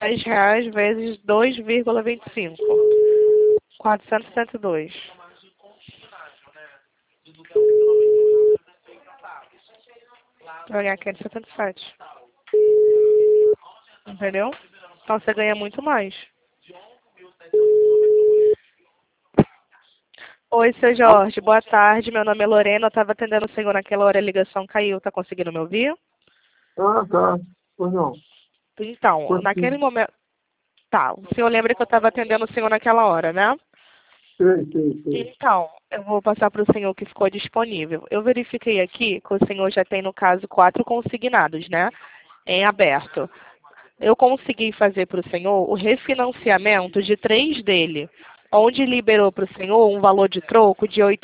R$10 vezes 2,25. 472. Vou ganhar 577. Entendeu? Então você ganha muito mais. Oi, seu Jorge. Boa tarde. Meu nome é Lorena. Eu estava atendendo o senhor naquela hora, a ligação caiu. Tá conseguindo me ouvir? Ah, tá. Pois não. Então, naquele momento... Tá, o senhor lembra que eu estava atendendo o senhor naquela hora, né? Sei. Então, eu vou passar para o senhor que ficou disponível. Eu verifiquei aqui que o senhor já tem, no caso, 4 consignados, né? Em aberto. Eu consegui fazer para o senhor o refinanciamento de 3 dele, onde liberou para o senhor um valor de troco de R$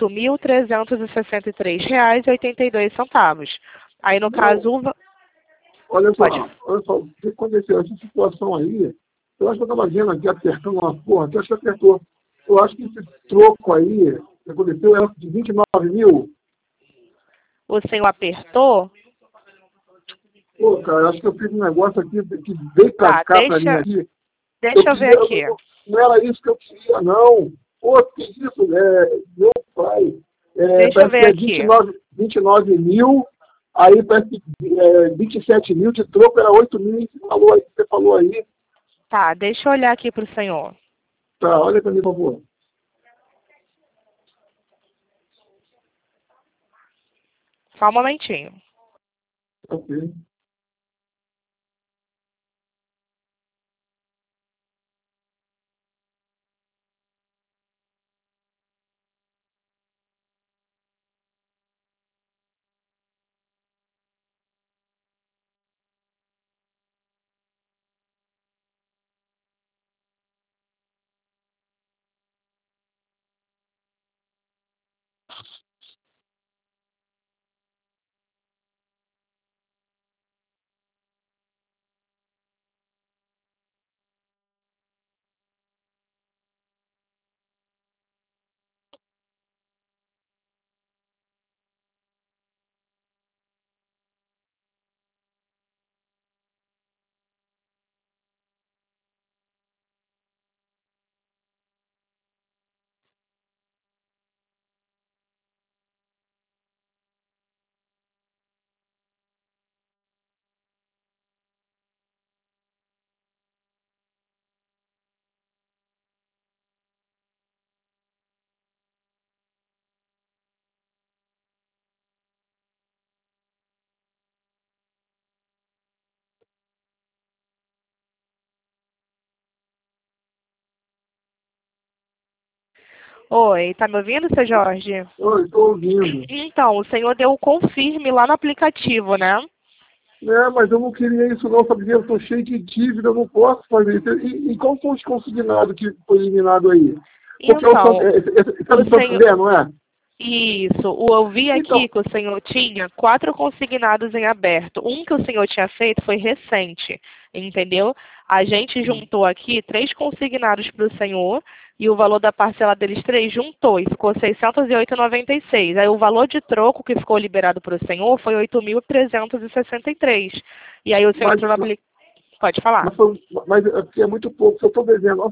8.363,82. Aí, no caso... Olha Pode. só, o que aconteceu? Essa situação aí, eu acho que eu estava vendo aqui apertando uma porra, que eu acho que apertou. Eu acho que esse troco aí, que aconteceu, é de 29 mil. O senhor apertou? Pô, cara, eu acho que eu fiz um negócio aqui que veio pra cá pra mim aqui. Deixa eu ver aqui. Não era isso que eu queria, não. Pô, que isso, meu pai. Deixa eu ver aqui. 29 mil, aí parece que 27 mil de troco, era 8 mil, você falou aí. Tá, deixa eu olhar aqui pro senhor. Tá, olha pra mim, por favor. Só um momentinho. Ok. Oi, tá me ouvindo, seu Jorge? Oi, estou ouvindo. Então, o senhor deu o confirme lá no aplicativo, né? Mas eu não queria isso não, sabe? Eu estou cheio de dívida, eu não posso fazer isso. E qual foi os consignados que foi eliminado aí? Porque Então, o senhor... não é? Isso. Eu vi aqui que o senhor tinha 4 consignados em aberto. Um que o senhor tinha feito foi recente, entendeu? A gente juntou aqui 3 consignados para o senhor e o valor da parcela deles 3 juntou e ficou R$ 608,96. Aí o valor de troco que ficou liberado para o senhor foi R$ 8.363. E aí o senhor entrou no aplicativo. Pode falar. Mas é muito pouco. Se eu estou devendo,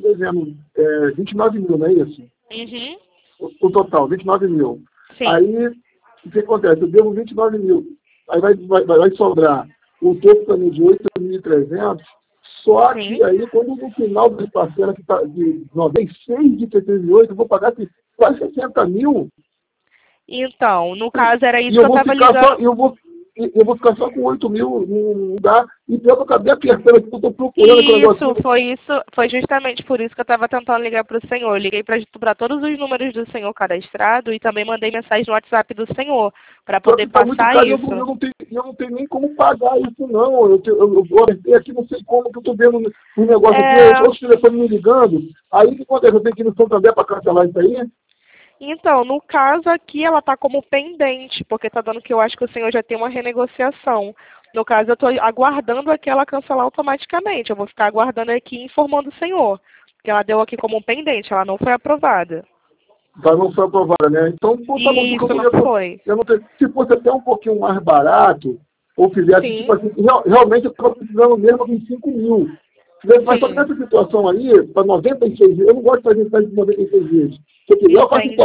29 mil, não é isso? Uhum. O total, 29 mil. Sim. Aí, o que acontece? Eu devo 29 mil. Aí vai sobrar o topo também de 8.300. Só que aí, quando no final das parcelas que está de 96 de 78, eu vou pagar quase 60 mil. Então, no caso, era isso que eu estava ligando. Eu vou ficar só com 8 mil, não dá. E pior que eu acabei apertando aqui, eu estou procurando. Foi justamente por isso que eu estava tentando ligar para o senhor. Eu liguei para todos os números do senhor cadastrado e também mandei mensagem no WhatsApp do senhor, para poder passar isso. Eu não tenho nem como pagar isso, não. Eu apertei aqui, não sei como, que eu estou vendo um negócio aqui, outros telefones me ligando. Aí o que acontece? Eu tenho que ir no Santander para cancelar isso aí? Então, no caso aqui, ela está como pendente, porque está dando que eu acho que o senhor já tem uma renegociação. No caso, eu estou aguardando aqui ela cancelar automaticamente. Eu vou ficar aguardando aqui informando o senhor. Que ela deu aqui como pendente, ela não foi aprovada. Não foi aprovada, né? Então, tá bom, isso, não foi. Se fosse até um pouquinho mais barato, ou fizesse, tipo assim, realmente eu estava precisando mesmo de 5 mil. Mas só que nessa situação aí, para 96 vezes, eu não gosto de fazer mensagem de 96 vezes. Se eu quiser, eu faço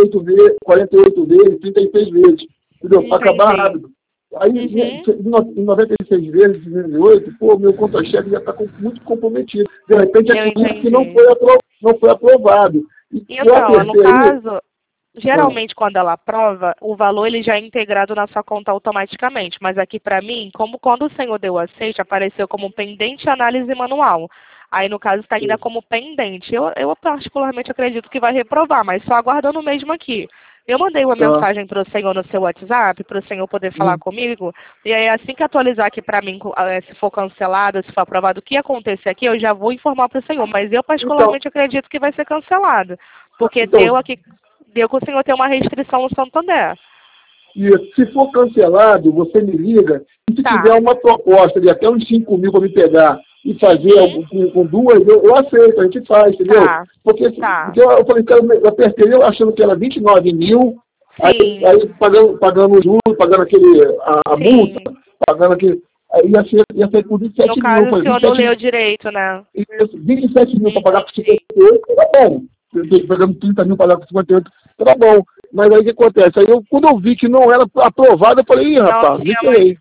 48 vezes, 36 vezes. Entendeu? Para acabar rápido. Aí, em 96 vezes, 2008, pô, meu contra-cheque já está muito comprometido. De repente, é por isso que não foi aprovado. Então, no caso, geralmente quando ela aprova, o valor ele já é integrado na sua conta automaticamente. Mas aqui para mim, como quando o senhor deu aceite, apareceu como pendente análise manual. Aí, no caso, está ainda como pendente. Eu particularmente acredito que vai reprovar, mas só aguardando mesmo aqui. Eu mandei uma mensagem para o senhor no seu WhatsApp, para o senhor poder falar comigo. E aí, assim que atualizar aqui para mim, se for cancelado, se for aprovado, o que acontecer aqui, eu já vou informar para o senhor. Mas eu particularmente acredito que vai ser cancelado. Porque deu que o senhor tem uma restrição no Santander. E se for cancelado, você me liga. E se tiver uma proposta de até uns 5 mil para me pegar e fazer com duas, eu aceito, a gente faz, entendeu? Porque eu falei que eu apertei achando que era 29 mil, aí pagando juros, pagando a multa, pagando aquele. Aí ia ser por 27 mil. No caso, o senhor não leu direito, né? Isso, 27 mil para pagar por 58, tá bom. Pagando 30 mil para pagar por 58, tá bom. Mas aí o que acontece? Aí quando eu vi que não era aprovado, eu falei, rapaz, me ferrei.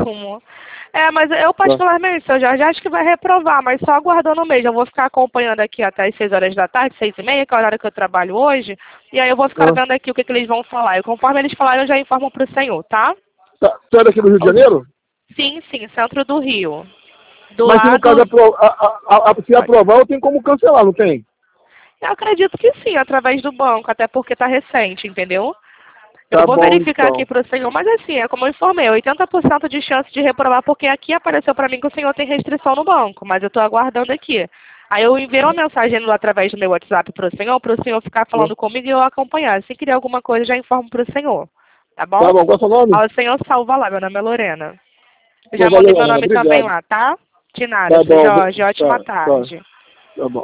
Mas eu particularmente, seu Jorge, acho que vai reprovar, mas só aguardando mesmo. Eu vou ficar acompanhando aqui até as 6 horas da tarde, 6h30, que é o horário que eu trabalho hoje, e aí eu vou ficar vendo aqui o que eles vão falar. E conforme eles falarem, eu já informo para o senhor, tá? Você é daqui do Rio de Janeiro? Sim, centro do Rio. Mas se no caso se aprovar, eu tenho como cancelar, não tem? Eu acredito que sim, através do banco, até porque está recente, entendeu? Eu vou verificar aqui para o senhor, mas assim, é como eu informei, 80% de chance de reprovar, porque aqui apareceu para mim que o senhor tem restrição no banco, mas eu estou aguardando aqui. Aí eu enviei uma mensagem através do meu WhatsApp para o senhor ficar falando comigo e eu acompanhar. Se querer alguma coisa, já informo para o senhor. Tá bom? Tá bom, qual é o seu nome? O senhor salva lá, meu nome é Lorena. Eu já mandei meu nome também lá, tá? De nada, Jorge. Ótima tarde. Tá bom.